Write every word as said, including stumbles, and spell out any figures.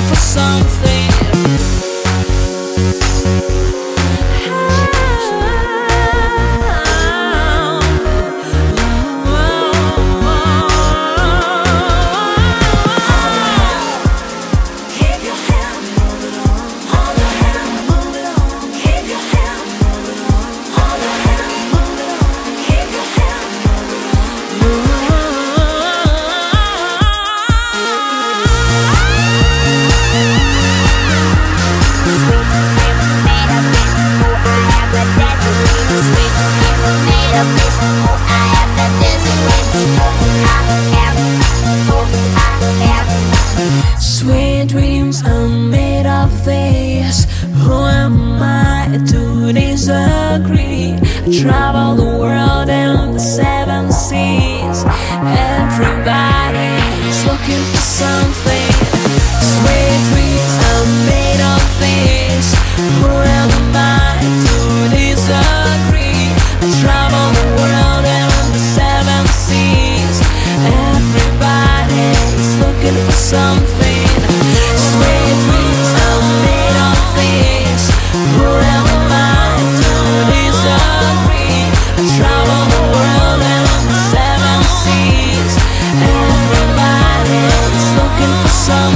for something. Sweet dreams are made of this. Who am I to disagree? I travel the world and the seven seas. Everybody's looking for something. Sweet dreams are made of this. Who am I to disagree? I travel the world and the seven seas. Everybody's looking for something. Sweet dreams are made of this. Who am I to disagree? I travel the world and the seven seas. Everybody's looking for something.